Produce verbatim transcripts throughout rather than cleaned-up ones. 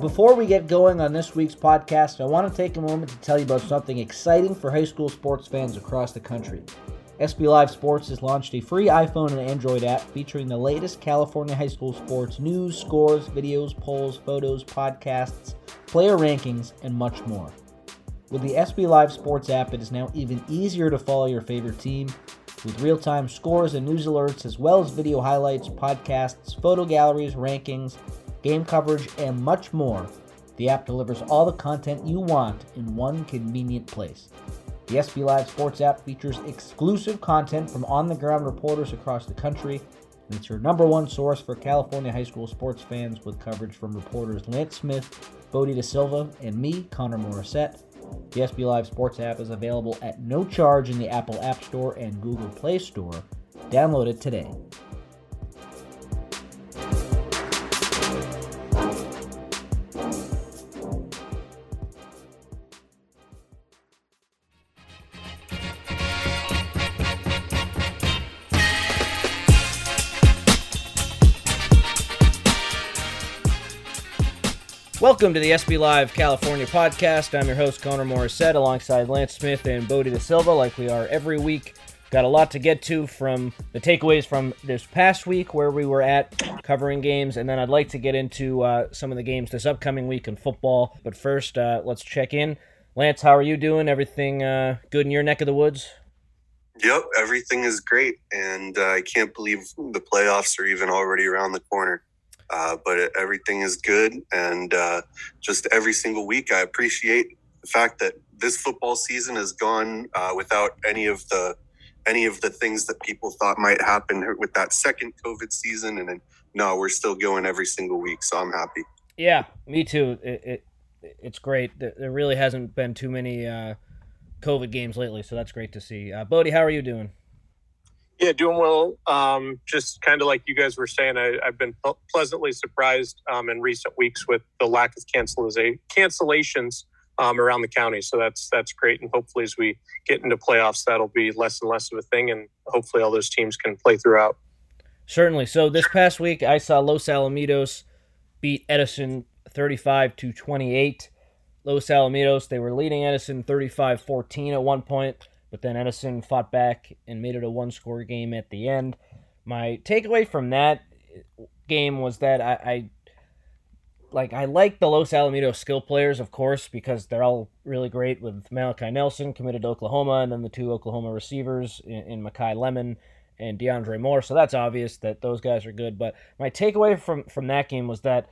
before we get going on this week's podcast, I want to take a moment to tell you about something exciting for high school sports fans across the country. S B Live Sports has launched a free iPhone and Android app featuring the latest California high school sports news, scores, videos, polls, photos, podcasts, player rankings, and much more. With the S B Live Sports app, it is now even easier to follow your favorite team with real-time scores and news alerts, as well as video highlights, podcasts, photo galleries, rankings, game coverage, and much more. The app delivers all the content you want in one convenient place. The S B Live Sports app features exclusive content from on-the-ground reporters across the country, and it's your number one source for California high school sports fans with coverage from reporters Lance Smith, Bodie De Silva, and me, Connor Morissette. The S B Live Sports app is available at no charge in the Apple App Store and Google Play Store. Download it today. Welcome to the S B Live California podcast. I'm your host, Connor Morissette, alongside Lance Smith and Bodie De Silva, like we are every week. Got a lot to get to from the takeaways from this past week where we were at covering games, and then I'd like to get into uh, some of the games this upcoming week in football. But first, uh, let's check in. Lance, how are you doing? Everything uh, good in your neck of the woods? Yep, everything is great, and uh, I can't believe the playoffs are even already around the corner. Uh, but it, everything is good, and uh, just every single week I appreciate the fact that this football season has gone uh, without any of the any of the things that people thought might happen with that second COVID season. And then, no, we're still going every single week, so I'm happy. Yeah, me too. It, it It's great. There really hasn't been too many uh, COVID games lately, so that's great to see. Uh, Bodie, how are you doing? Yeah, doing well. Um, just kind of like you guys were saying, I, I've been ple- pleasantly surprised um, in recent weeks with the lack of canceliza- cancellations um, around the county. So that's that's great. And hopefully as we get into playoffs, that'll be less and less of a thing. And hopefully all those teams can play throughout. Certainly. So this past week, I saw Los Alamitos beat Edison thirty-five to twenty-eight. Los Alamitos, they were leading Edison thirty-five fourteen at one point. But then Edison fought back and made it a one-score game at the end. My takeaway from that game was that I, I like I like the Los Alamitos skill players, of course, because they're all really great. With Malachi Nelson committed to Oklahoma, and then the two Oklahoma receivers in, in Makai Lemon and DeAndre Moore. So that's obvious that those guys are good. But my takeaway from from that game was that,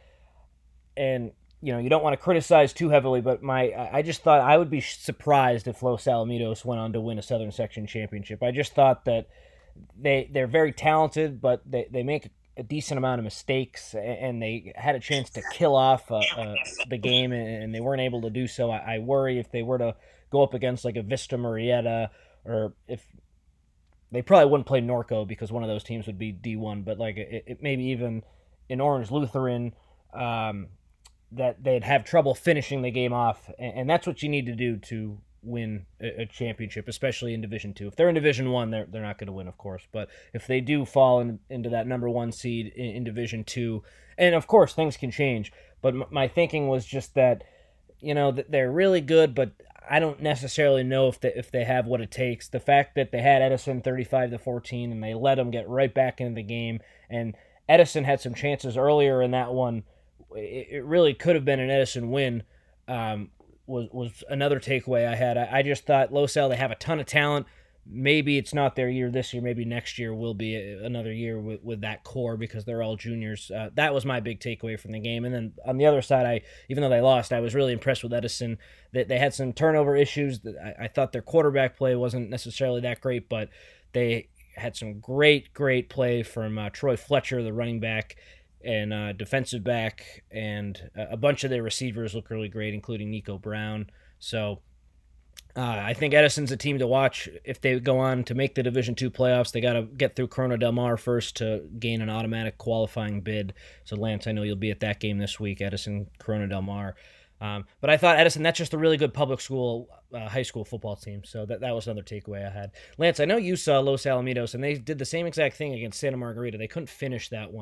and you know, you don't want to criticize too heavily, but my I just thought I would be surprised if Los Alamitos went on to win a Southern Section championship. I just thought that they, they're very talented, but they, they make a decent amount of mistakes, and they had a chance to kill off uh, uh, the game, and they weren't able to do so. I, I worry if they were to go up against like a Vista Marietta, or if they probably wouldn't play Norco because one of those teams would be D one, but like it, it maybe even in Orange Lutheran, um, that they'd have trouble finishing the game off, and that's what you need to do to win a championship, especially in Division Two. If they're in Division One, they're they're not going to win, of course. But if they do fall in, into that number one seed in, in Division Two, and of course things can change. But m- my thinking was just that, you know, that they're really good, but I don't necessarily know if they if they have what it takes. The fact that they had Edison thirty-five to fourteen and they let them get right back into the game, and Edison had some chances earlier in that one. It really could have been an Edison win, um, was was another takeaway I had. I, I just thought Los Al, they have a ton of talent. Maybe it's not their year this year. Maybe next year will be a, another year with, with that core because they're all juniors. Uh, that was my big takeaway from the game. And then on the other side, I even though they lost, I was really impressed with Edison. That they had some turnover issues. I, I thought their quarterback play wasn't necessarily that great, but they had some great, great play from uh, Troy Fletcher, the running back, and uh, defensive back, and a bunch of their receivers look really great, including Nico Brown. So uh, I think Edison's a team to watch if they go on to make the Division Two playoffs. They got to get through Corona Del Mar first to gain an automatic qualifying bid. So Lance, I know you'll be at that game this week, Edison, Corona Del Mar. Um, but I thought Edison, that's just a really good public school, uh, high school football team. So that, that was another takeaway I had. Lance, I know you saw Los Alamitos, and they did the same exact thing against Santa Margarita. They couldn't finish that one.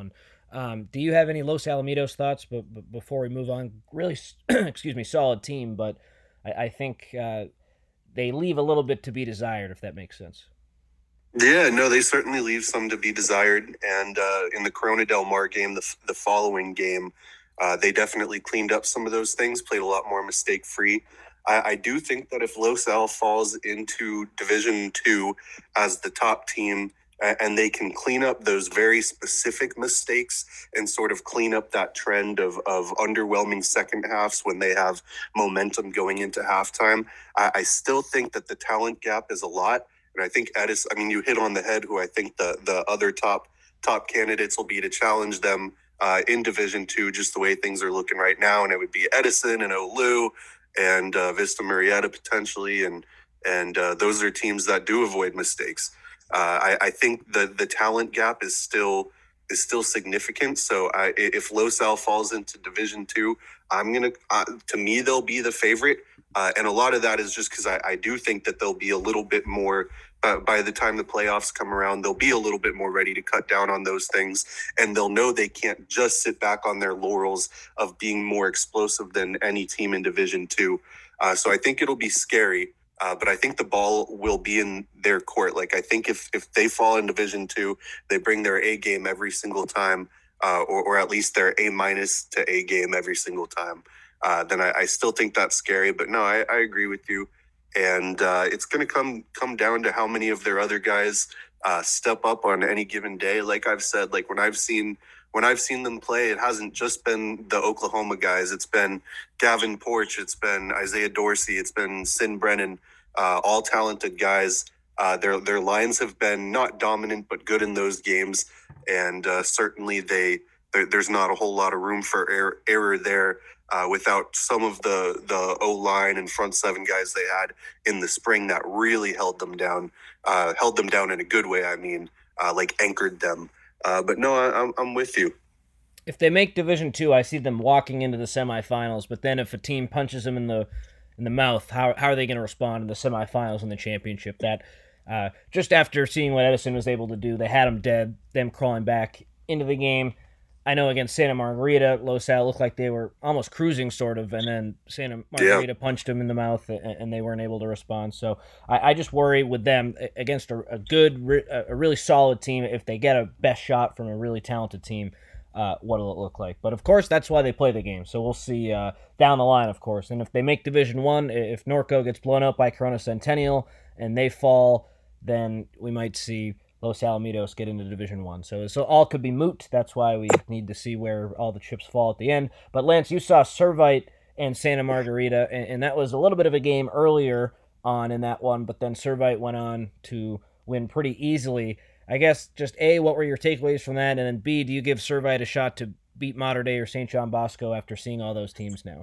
Um, do you have any Los Alamitos thoughts? But, but before we move on, really, excuse me, solid team, but I, I think uh, they leave a little bit to be desired, if that makes sense. Yeah, no, they certainly leave some to be desired. And uh, in the Corona Del Mar game, the, the following game, uh, they definitely cleaned up some of those things, played a lot more mistake-free. I, I do think that if Los Al falls into Division Two as the top team, and they can clean up those very specific mistakes and sort of clean up that trend of, of underwhelming second halves when they have momentum going into halftime, I, I still think that the talent gap is a lot. And I think Edison, I mean, you hit on the head who I think the the other top top candidates will be to challenge them uh, in Division Two, just the way things are looking right now. And it would be Edison and Olu and uh, Vista Marietta potentially. And and uh, those are teams that do avoid mistakes. Uh, I, I think the the talent gap is still is still significant. So I, if Los Al falls into Division Two, I'm gonna uh, to me they'll be the favorite. Uh, and a lot of that is just because I, I do think that they'll be a little bit more, uh, by the time the playoffs come around, they'll be a little bit more ready to cut down on those things. And they'll know they can't just sit back on their laurels of being more explosive than any team in Division Two. Uh, so I think it'll be scary, uh, but I think the ball will be in their court. Like, I think if, if they fall in Division Two, they bring their A game every single time, uh, or, or at least their A minus to A game every single time. Uh, then I, I still think that's scary. But no, I, I agree with you. And uh, it's going to come come down to how many of their other guys uh, step up on any given day. Like I've said, like when I've seen when I've seen them play, it hasn't just been the Oklahoma guys. It's been Gavin Porch. It's been Isaiah Dorsey. It's been Sin Brennan, uh, all talented guys. Uh, their their lines have been not dominant, but good in those games. And uh, certainly they there, there's not a whole lot of room for error, error there. Uh, without some of the, the O-line and front seven guys they had in the spring that really held them down, uh, held them down in a good way, I mean, uh, like anchored them. Uh, but no, I, I'm I'm with you. If they make Division Two, I see them walking into the semifinals, but then if a team punches them in the in the mouth, how, how are they going to respond in the semifinals and the championship? That uh, just after seeing what Edison was able to do, they had them dead, them crawling back into the game. I know against Santa Margarita, Los Al looked like they were almost cruising, sort of, and then Santa Margarita yeah. punched them in the mouth, and they weren't able to respond. So I, I just worry with them against a, a good, a really solid team. If they get a best shot from a really talented team, uh, what will it look like? But of course, that's why they play the game. So we'll see uh, down the line, of course. And if they make Division One, if Norco gets blown up by Corona Centennial and they fall, then we might see Los Alamitos get into Division One. So, so all could be moot. That's why we need to see where all the chips fall at the end. But Lance, you saw Servite and Santa Margarita, and, and that was a little bit of a game earlier on in that one, but then Servite went on to win pretty easily. I guess just A, what were your takeaways from that? And then B, do you give Servite a shot to beat Mater Dei or Saint John Bosco after seeing all those teams now?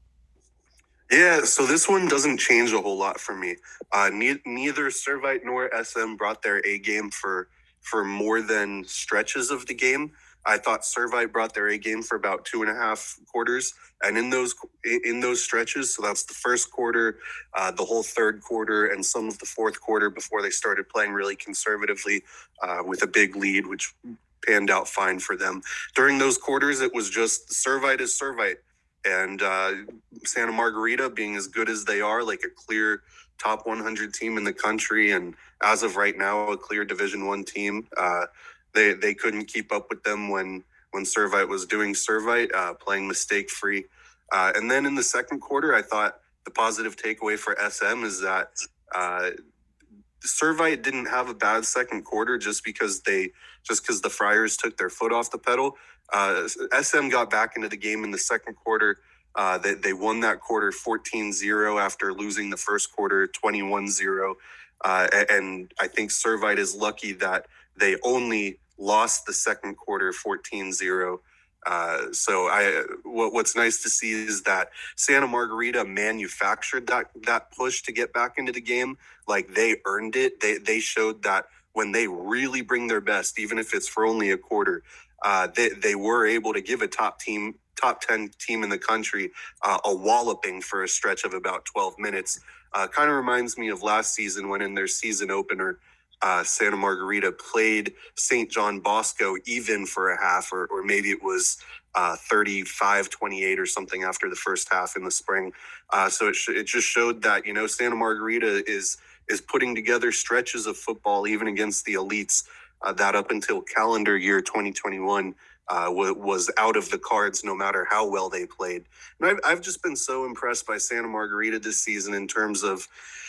Yeah, so this one doesn't change a whole lot for me. Uh, ne- neither Servite nor S M brought their A game for for more than stretches of the game. I thought Servite brought their A game for about two and a half quarters, and in those in those stretches, so that's the first quarter, uh, the whole third quarter, and some of the fourth quarter before they started playing really conservatively uh, with a big lead, which panned out fine for them. During those quarters, it was just Servite is Servite. And uh, Santa Margarita being as good as they are, like a clear top one hundred team in the country, and as of right now, a clear Division One team. Uh, they they couldn't keep up with them when when Servite was doing Servite, uh, playing mistake free. Uh, and then in the second quarter, I thought the positive takeaway for S M is that uh, Servite didn't have a bad second quarter just because they just because the Friars took their foot off the pedal. Uh, S M got back into the game in the second quarter. Uh, they, they won that quarter fourteen zero after losing the first quarter twenty-one zero. Uh, and I think Servite is lucky that they only lost the second quarter fourteen zero. Uh, so I, what, what's nice to see is that Santa Margarita manufactured that, that push to get back into the game. Like, they earned it. They, they showed that when they really bring their best, even if it's for only a quarter, Uh, they, they were able to give a top team, top ten team in the country uh, a walloping for a stretch of about twelve minutes. Uh, kind of reminds me of last season when in their season opener, uh, Santa Margarita played Saint John Bosco even for a half, or, or maybe it was uh, thirty-five twenty-eight or something after the first half in the spring. Uh, so it, sh- it just showed that, you know, Santa Margarita is is putting together stretches of football even against the elites uh, that up until calendar year twenty twenty-one uh, w- was out of the cards no matter how well they played. And I've, I've just been so impressed by Santa Margarita this season in terms of,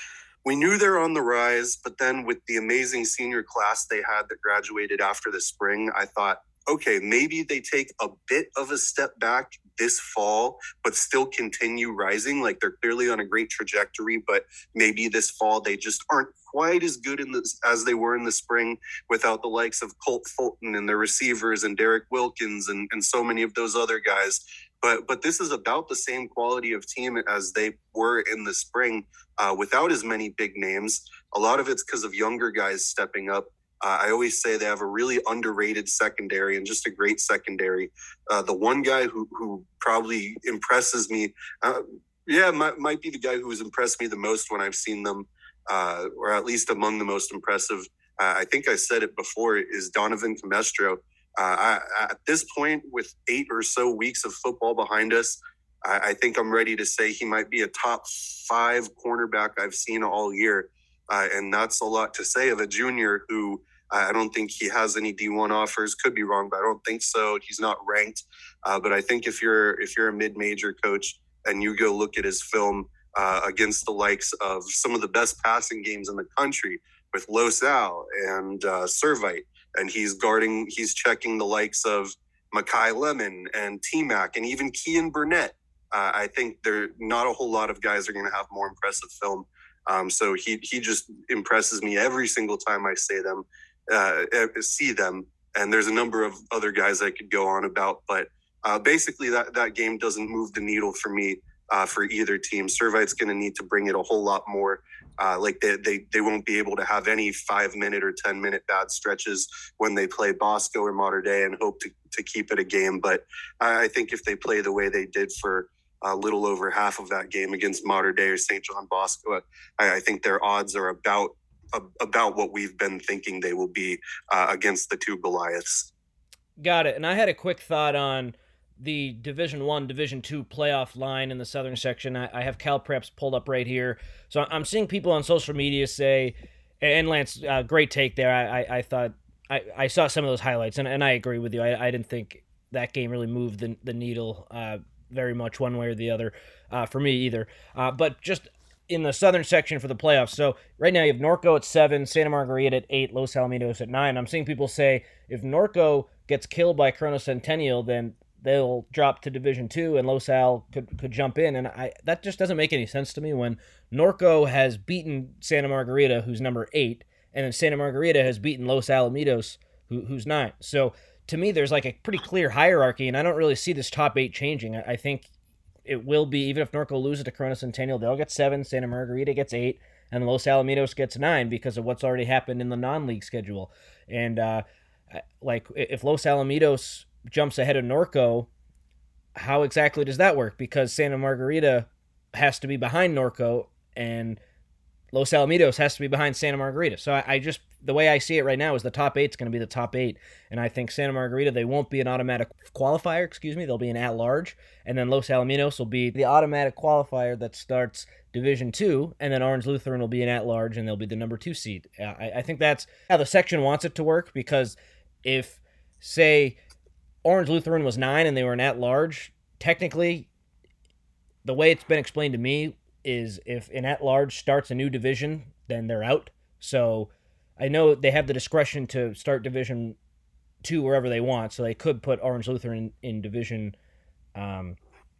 we knew they're on the rise, but then with the amazing senior class they had that graduated after the spring, I thought, okay, maybe they take a bit of a step back this fall, but still continue rising. Like, they're clearly on a great trajectory, but maybe this fall they just aren't quite as good in this as they were in the spring without the likes of Colt Fulton and the receivers and Derek Wilkins and, and so many of those other guys. But but this is about the same quality of team as they were in the spring uh, without as many big names. A lot of it's because of younger guys stepping up. Uh, I always say they have a really underrated secondary and just a great secondary. Uh, the one guy who, who probably impresses me, uh, yeah, might, might be the guy who has impressed me the most when I've seen them, uh, or at least among the most impressive. Uh, I think I said it before, is Donovan Camestro. Uh, I, at this point, with eight or so weeks of football behind us, I, I think I'm ready to say he might be a top five cornerback I've seen all year. Uh, and that's a lot to say of a junior who I don't think he has any D one offers. Could be wrong, but I don't think so. He's not ranked. Uh, but I think if you're if you're a mid-major coach and you go look at his film uh, against the likes of some of the best passing games in the country with Los Al and uh, Servite, and he's guarding, he's checking the likes of Makai Lemon and T-Mac and even Kean Burnett. Uh, I think there not a whole lot of guys are going to have more impressive film. Um, so he he just impresses me every single time I say them, uh, see them. And there's a number of other guys I could go on about, but uh, basically that, that game doesn't move the needle for me uh, for either team. Servite's going to need to bring it a whole lot more. Uh, like they, they they won't be able to have any five minute or ten minute bad stretches when they play Bosco or Mater Dei and hope to, to keep it a game. But I, I think if they play the way they did for a little over half of that game against Mater Dei or Saint John Bosco, I, I think their odds are about about what we've been thinking they will be uh, against the two Goliaths. Got it. And I had a quick thought on the Division One, Division Two playoff line in the Southern section. I, I have Cal Preps pulled up right here, so I'm seeing people on social media say, and Lance, uh, great take there. I I, I thought I, I saw some of those highlights, and, and I agree with you. I, I didn't think that game really moved the the needle uh, very much one way or the other uh, for me either. Uh, but just in the Southern section for the playoffs. So right now you have Norco at seven, Santa Margarita at eight, Los Alamitos at nine. I'm seeing people say if Norco gets killed by Corona Centennial, then they'll drop to Division Two, and Los Al could could jump in. And I that just doesn't make any sense to me when Norco has beaten Santa Margarita, who's number eight, and then Santa Margarita has beaten Los Alamitos, who, who's nine. So to me, there's like a pretty clear hierarchy, and I don't really see this top eight changing. I, I think it will be, even if Norco loses to Corona Centennial, they'll get seven, Santa Margarita gets eight, and Los Alamitos gets nine because of what's already happened in the non-league schedule. And uh, like if Los Alamitos jumps ahead of Norco, how exactly does that work? Because Santa Margarita has to be behind Norco, and Los Alamitos has to be behind Santa Margarita. So I, I just, the way I see it right now is the top eight is going to be the top eight. And I think Santa Margarita, they won't be an automatic qualifier, excuse me, they'll be an at-large. And then Los Alamitos will be the automatic qualifier that starts Division Two, and then Orange Lutheran will be an at-large, and they'll be the number two seed. I, I think that's how the section wants it to work, because if, say, Orange Lutheran was nine and they were an at-large, technically, the way it's been explained to me is if an at-large starts a new division, then they're out. So I know they have the discretion to start Division Two wherever they want, so they could put Orange Lutheran in, in Division um,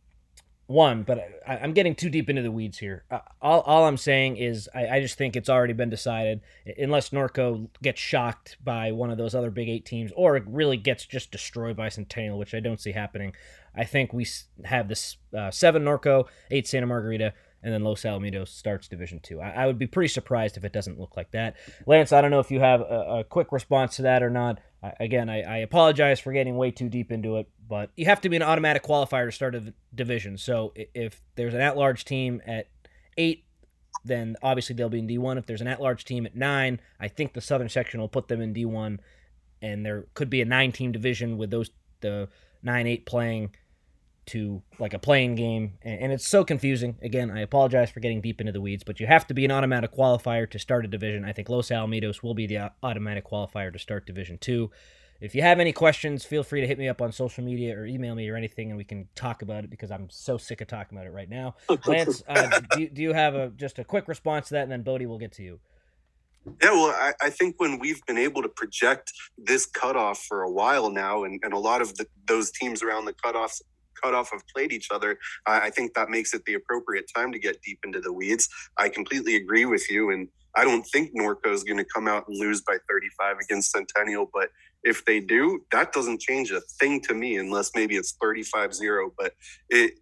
One, but I, I'm getting too deep into the weeds here. Uh, all, all I'm saying is I, I just think it's already been decided, unless Norco gets shocked by one of those other Big Eight teams, or it really gets just destroyed by Centennial, which I don't see happening. I think we have this uh, seven Norco, eight Santa Margarita, and then Los Alamitos starts Division Two. I, I would be pretty surprised if it doesn't look like that. Lance, I don't know if you have a, a quick response to that or not. I, again, I, I apologize for getting way too deep into it, but you have to be an automatic qualifier to start a division. So if there's an at-large team at eight, then obviously they'll be in D one. If there's an at-large team at nine, I think the Southern section will put them in D one, and there could be a nine-team division with those the nine eight playing to like a playing game, and it's so confusing. Again, I apologize for getting deep into the weeds, but you have to be an automatic qualifier to start a division. I think Los Alamitos will be the automatic qualifier to start Division two. If you have any questions, feel free to hit me up on social media or email me or anything, and we can talk about it because I'm so sick of talking about it right now. Lance, uh, do, do you have a just a quick response to that, and then Bodie will get to you. Yeah, well, I, I think when we've been able to project this cutoff for a while now, and, and a lot of the, those teams around the cutoffs cutoff have played each other, uh, I think that makes it the appropriate time to get deep into the weeds. I completely agree with you, and I don't think Norco is going to come out and lose by thirty-five against Centennial, but if they do, that doesn't change a thing to me, unless maybe it's thirty-five zero. But it,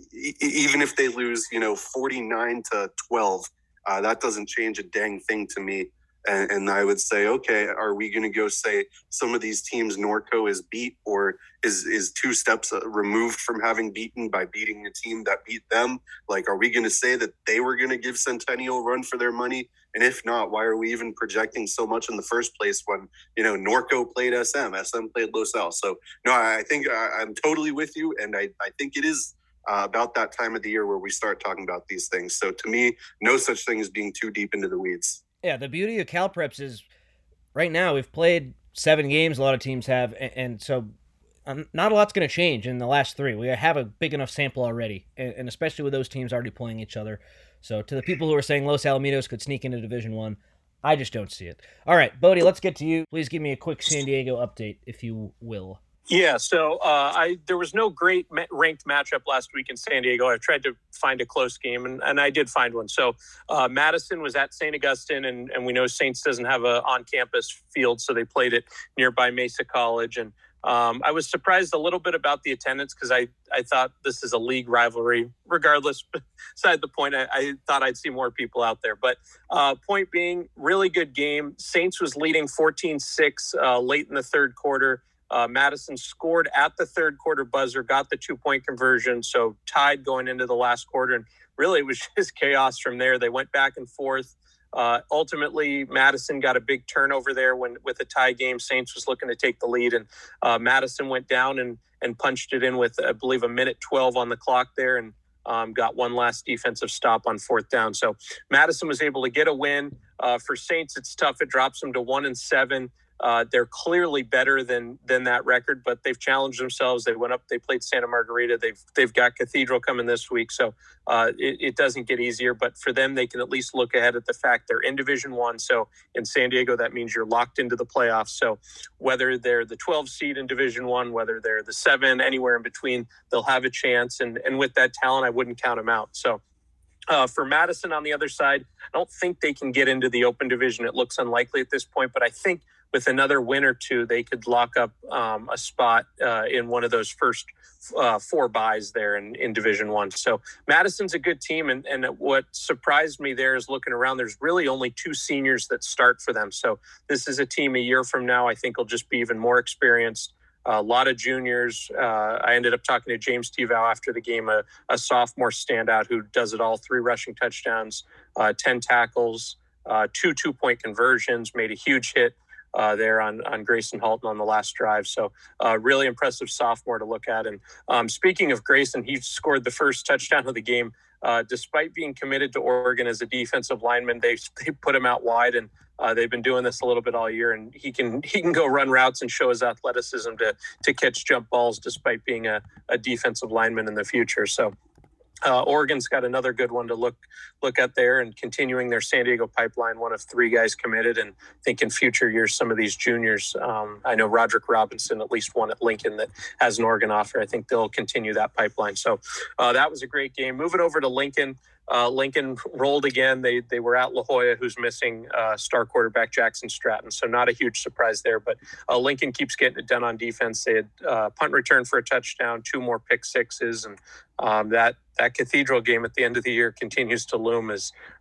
even if they lose, you know, forty-nine to twelve, uh, that doesn't change a dang thing to me. And, and I would say, okay, are we going to go say some of these teams Norco is beat or is is two steps removed from having beaten by beating a team that beat them? Like, are we going to say that they were going to give Centennial a run for their money? And if not, why are we even projecting so much in the first place when, you know, Norco played S M, S M played Los Al? So, no, I think I, I'm totally with you. And I, I think it is uh, about that time of the year where we start talking about these things. So to me, no such thing as being too deep into the weeds. Yeah, the beauty of CalPreps is right now we've played seven games, a lot of teams have, and, and so um, not a lot's going to change in the last three. We have a big enough sample already, and, and especially with those teams already playing each other. So to the people who are saying Los Alamitos could sneak into Division One, I just don't see it. All right, Bodie, let's get to you. Please give me a quick San Diego update, if you will. Yeah, so uh, I there was no great ma- ranked matchup last week in San Diego. I tried to find a close game, and, and I did find one. So uh, Madison was at Saint Augustine, and, and we know Saints doesn't have a on-campus field, so they played it nearby Mesa College. And um, I was surprised a little bit about the attendance because I, I thought this is a league rivalry. Regardless, beside the point, I, I thought I'd see more people out there. But uh, point being, really good game. Saints was leading fourteen six uh, late in the third quarter. Uh, Madison scored at the third quarter buzzer, got the two-point conversion, so tied going into the last quarter. And really, it was just chaos from there. They went back and forth. Uh, ultimately, Madison got a big turnover there when with a tie game. Saints was looking to take the lead, and uh, Madison went down and and punched it in with, I believe, a minute twelve on the clock there, and um, got one last defensive stop on fourth down. So Madison was able to get a win. Uh, for Saints, it's tough. It drops them to one and seven. Uh, they're clearly better than than that record, but they've challenged themselves. They went up, they played Santa Margarita. They've they've got Cathedral coming this week, so uh, it, it doesn't get easier. But for them, they can at least look ahead at the fact they're in Division One. So in San Diego, that means you're locked into the playoffs. So whether they're the twelve seed in Division One, whether they're the seven, anywhere in between, they'll have a chance. And and with that talent, I wouldn't count them out. So. Uh, for Madison on the other side, I don't think they can get into the open division. It looks unlikely at this point, but I think with another win or two, they could lock up um, a spot uh, in one of those first uh, four buys there in, in Division One. So Madison's a good team, and, and what surprised me there is looking around, there's really only two seniors that start for them. So this is a team a year from now I think will just be even more experienced. A lot of juniors. Uh, I ended up talking to James Tivow after the game, a, a sophomore standout who does it all, three rushing touchdowns, uh, ten tackles, uh, two two-point conversions, made a huge hit uh, there on, on Grayson Halton on the last drive. So uh, really impressive sophomore to look at. And um, speaking of Grayson, he scored the first touchdown of the game. Uh, despite being committed to Oregon as a defensive lineman, they they put him out wide, and uh, they've been doing this a little bit all year. And he can he can go run routes and show his athleticism to to catch jump balls, despite being a, a defensive lineman in the future. So uh, Oregon's got another good one to look look at there, and continuing their San Diego pipeline. One of three guys committed, and I think in future years some of these juniors. Um, I know Roderick Robinson, at least one at Lincoln, that has an Oregon offer. I think they'll continue that pipeline. So uh, that was a great game. Moving over to Lincoln. Uh, Lincoln rolled again. They they were at La Jolla, who's missing uh, star quarterback Jackson Stratton. So not a huge surprise there. But uh, Lincoln keeps getting it done on defense. They had uh, punt return for a touchdown, two more pick sixes, and um, that that Cathedral game at the end of the year continues to loom as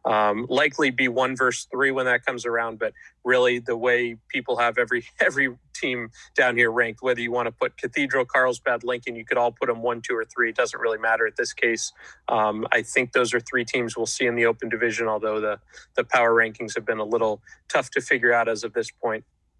Um, likely be one versus three when that comes around, but really the way people have every every team down here ranked, whether you want to put Cathedral, Carlsbad, Lincoln, you could all put them one, two, or three. It doesn't really matter at this case. Um, I think those are three teams we'll see in the open division, although the, the power rankings have been a little tough to figure out as of this point.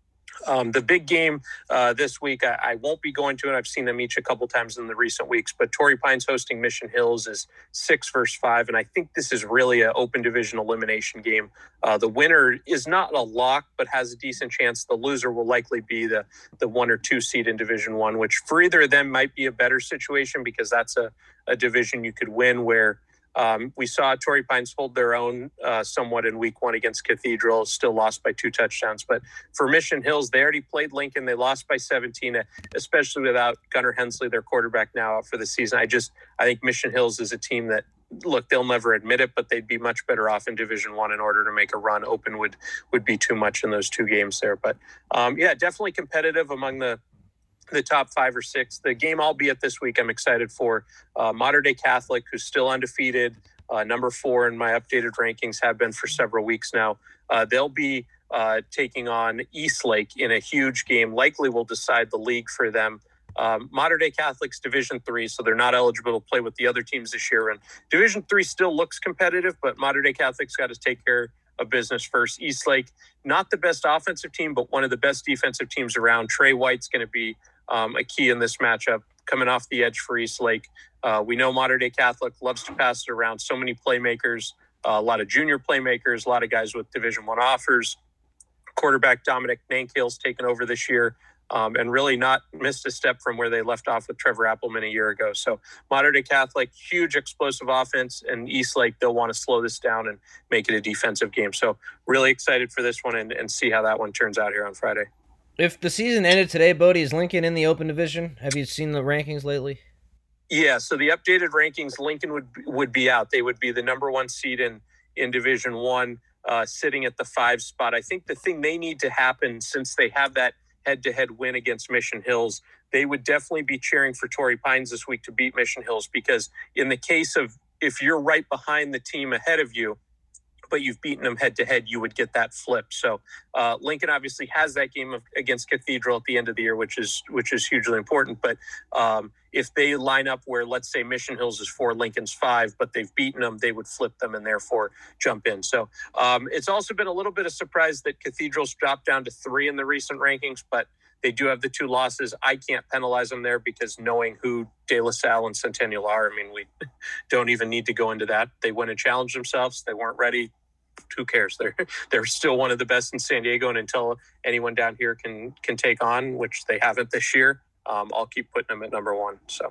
Um, the big game uh, this week, I, I won't be going to it. I've seen them each a couple times in the recent weeks, but Torrey Pines hosting Mission Hills is six versus five, and I think this is really an open division elimination game. Uh, the winner is not a lock, but has a decent chance. The loser will likely be the the one or two seed in Division One, which for either of them might be a better situation because that's a, a division you could win where Um, we saw Torrey Pines hold their own uh, somewhat in week one against Cathedral, still lost by two touchdowns. But for Mission Hills, they already played Lincoln. They lost by seventeen, especially without Gunnar Hensley, their quarterback, now out for the season. I just, I think Mission Hills is a team that, look, they'll never admit it, but they'd be much better off in Division One in order to make a run. Open would, would be too much in those two games there. But um, yeah, definitely competitive among the the top five or six. The game I'll be at this week, I'm excited for. Uh, Mater Dei Catholic, who's still undefeated, uh, number four in my updated rankings, have been for several weeks now. Uh, they'll be uh, taking on Eastlake in a huge game, likely will decide the league for them. Um, Mater Dei Catholic's Division Three, so they're not eligible to play with the other teams this year. And Division Three still looks competitive, but Mater Dei Catholic's got to take care of business first. Eastlake, not the best offensive team, but one of the best defensive teams around. Trey White's going to be Um, a key in this matchup, coming off the edge for Eastlake. Uh, we know Mater Dei Catholic loves to pass it around. So many playmakers, uh, a lot of junior playmakers, a lot of guys with Division One offers. Quarterback Dominic Nankale's taken over this year um, and really not missed a step from where they left off with Trevor Appleman a year ago. So Mater Dei Catholic, huge explosive offense, and Eastlake, they'll want to slow this down and make it a defensive game. So really excited for this one and, and see how that one turns out here on Friday. If the season ended today, Bodie, is Lincoln in the open division? Have you seen the rankings lately? Yeah, so the updated rankings, Lincoln would would be out. They would be the number one seed in, in Division One, uh, sitting at the five spot. I think the thing they need to happen, since they have that head-to-head win against Mission Hills, they would definitely be cheering for Torrey Pines this week to beat Mission Hills, because in the case of if you're right behind the team ahead of you, but you've beaten them head-to-head, you would get that flip. So uh, Lincoln obviously has that game of, against Cathedral at the end of the year, which is which is hugely important. But um, if they line up where, let's say, Mission Hills is four, Lincoln's five, but they've beaten them, they would flip them and therefore jump in. So um, it's also been a little bit of surprise that Cathedral's dropped down to three in the recent rankings, but they do have the two losses. I can't penalize them there because knowing who De La Salle and Centennial are, I mean, we don't even need to go into that. They went and challenged themselves. They weren't ready. Who cares? They're they're still one of the best in San Diego, and until anyone down here can can take on, which they haven't this year, um, I'll keep putting them at number one. So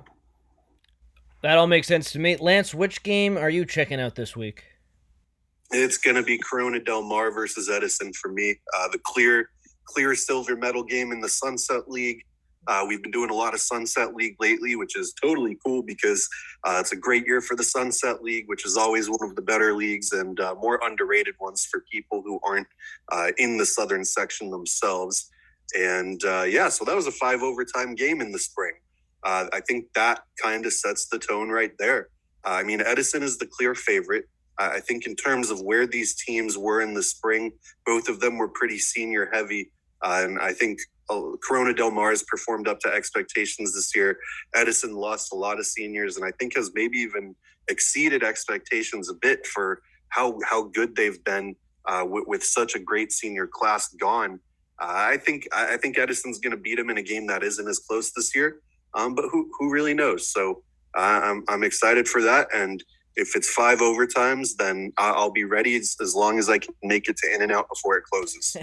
that all makes sense to me. Lance, which game are you checking out this week? It's going to be Corona Del Mar versus Edison for me. Uh, the clear clear silver medal game in the Sunset League. Uh, we've been doing a lot of Sunset League lately, which is totally cool because uh, it's a great year for the Sunset League, which is always one of the better leagues and uh, more underrated ones for people who aren't uh, in the Southern section themselves. And uh, yeah, so that was a five overtime game in the spring. Uh, I think that kind of sets the tone right there. Uh, I mean, Edison is the clear favorite. Uh, I think in terms of where these teams were in the spring, both of them were pretty senior heavy. Uh, and I think uh, Corona Del Mar has performed up to expectations this year. Edison lost a lot of seniors and I think has maybe even exceeded expectations a bit for how how good they've been uh, with, with such a great senior class gone. Uh, I think I think Edison's going to beat them in a game that isn't as close this year, um, but who who really knows? So uh, I'm I'm excited for that, and if it's five overtimes, then I'll be ready as, as long as I can make it to In and Out before it closes.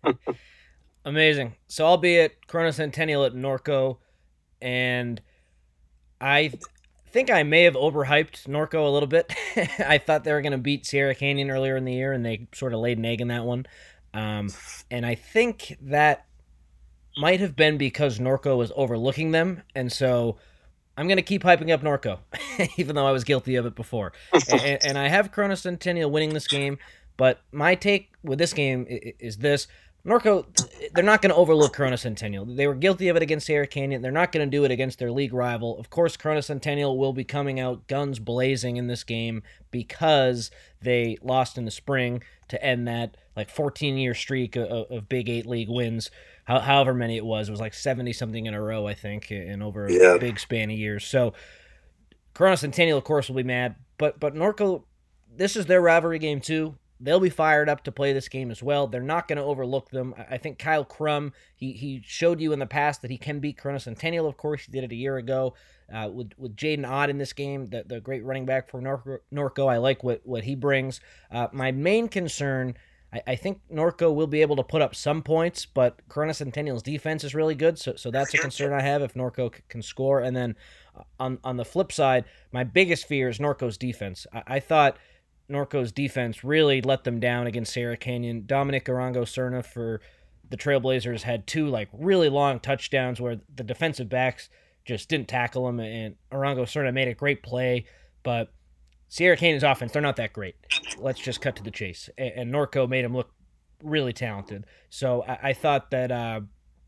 Amazing. So I'll be at Corona Centennial at Norco, and I th- think I may have overhyped Norco a little bit. I thought they were going to beat Sierra Canyon earlier in the year, and they sort of laid an egg in that one. Um, and I think that might have been because Norco was overlooking them, and so I'm going to keep hyping up Norco, even though I was guilty of it before. and, and I have Corona Centennial winning this game, but my take with this game is this. Norco, they're not going to overlook Corona Centennial. They were guilty of it against Sierra Canyon. They're not going to do it against their league rival. Of course, Corona Centennial will be coming out guns blazing in this game because they lost in the spring to end that like fourteen-year streak of, of Big Eight League wins. How, however many it was. It was like seventy-something in a row, I think, in over a yeah. big span of years. So Corona Centennial, of course, will be mad. But, but Norco, this is their rivalry game too. They'll be fired up to play this game as well. They're not going to overlook them. I think Kyle Crum, he he showed you in the past that he can beat Corona Centennial. Of course, he did it a year ago uh, with with Jaden Ott in this game, the, the great running back for Norco. Norco. I like what, what he brings. Uh, my main concern, I, I think Norco will be able to put up some points, but Corona Centennial's defense is really good, so so that's a concern I have if Norco c- can score. And then on, on the flip side, my biggest fear is Norco's defense. I, I thought Norco's defense really let them down against Sierra Canyon. Dominic Arango-Serna for the Trailblazers had two like really long touchdowns where the defensive backs just didn't tackle him, and Arango-Serna made a great play, but Sierra Canyon's offense, they're not that great. Let's just cut to the chase. And, and Norco made him look really talented. So I, I thought that uh,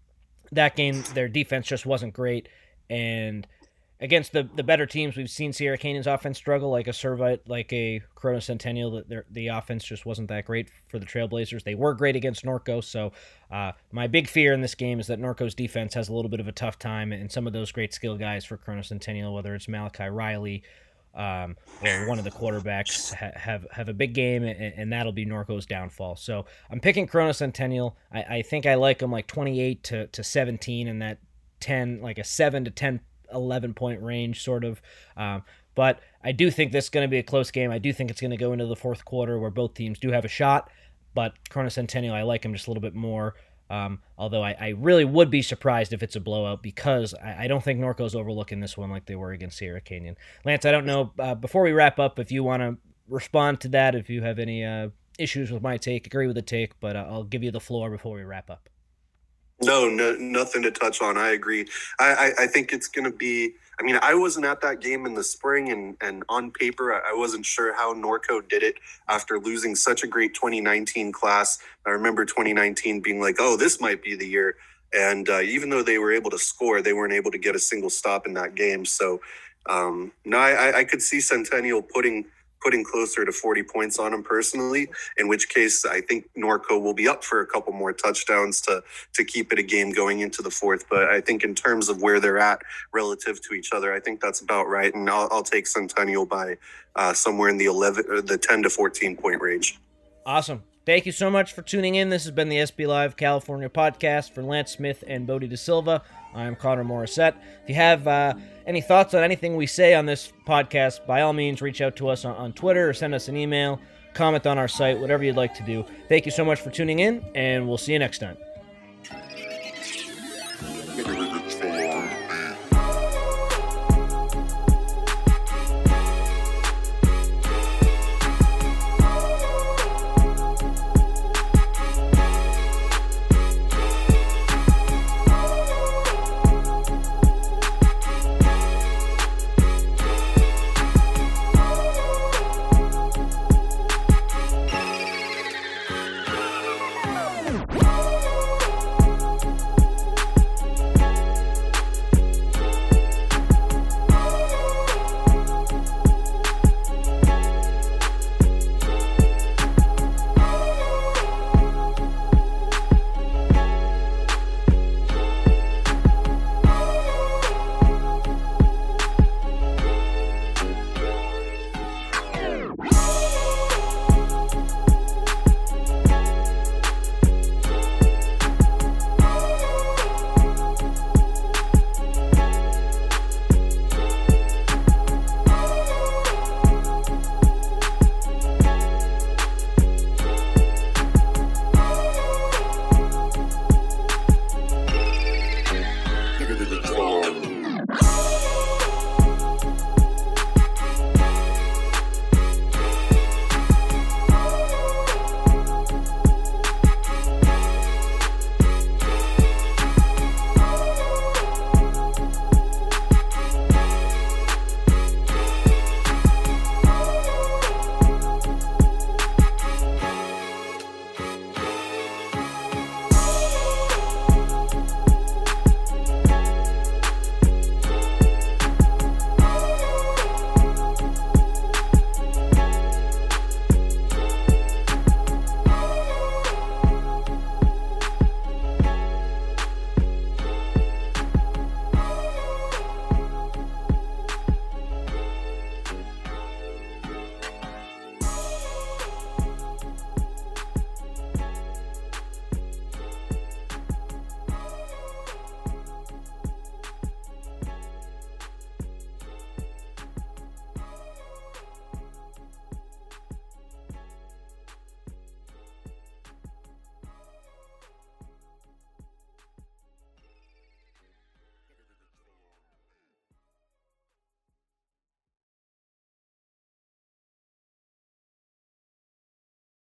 that game, their defense just wasn't great, and against the, the better teams, we've seen Sierra Canyon's offense struggle, like a Servite, like a Corona Centennial. That the offense just wasn't that great for the Trailblazers. They were great against Norco, so uh, my big fear in this game is that Norco's defense has a little bit of a tough time, and some of those great skill guys for Corona Centennial, whether it's Malachi Riley um, or one of the quarterbacks, ha- have have a big game, and, and that'll be Norco's downfall. So I'm picking Corona Centennial. I, I think I like them like twenty-eight to seventeen in that ten, like a seven to ten eleven point range sort of, um, but I do think this is going to be a close game. I do think it's going to go into the fourth quarter where both teams do have a shot, but Corona Centennial, I like them just a little bit more, um, although I, I really would be surprised if it's a blowout because I, I don't think Norco's overlooking this one like they were against Sierra Canyon. Lance, I don't know, uh, before we wrap up, if you want to respond to that, if you have any uh, issues with my take, agree with the take, but uh, I'll give you the floor before we wrap up. No, no, nothing to touch on. I agree. I, I, I think it's going to be, I mean, I wasn't at that game in the spring, and, and on paper, I wasn't sure how Norco did it after losing such a great twenty nineteen class. I remember twenty nineteen being like, oh, this might be the year. And uh, even though they were able to score, they weren't able to get a single stop in that game. So, um, no, I, I could see Centennial putting putting closer to forty points on them personally, in which case I think Norco will be up for a couple more touchdowns to to keep it a game going into the fourth. But I think in terms of where they're at relative to each other, I think that's about right. And I'll, I'll take Centennial by uh, somewhere in the eleven, or the ten to fourteen point range. Awesome. Thank you so much for tuning in. This has been the S B Live California podcast for Lance Smith and Bodie De Silva. I'm Connor Morissette. If you have uh, any thoughts on anything we say on this podcast, by all means, reach out to us on, on Twitter or send us an email, comment on our site, whatever you'd like to do. Thank you so much for tuning in, and we'll see you next time.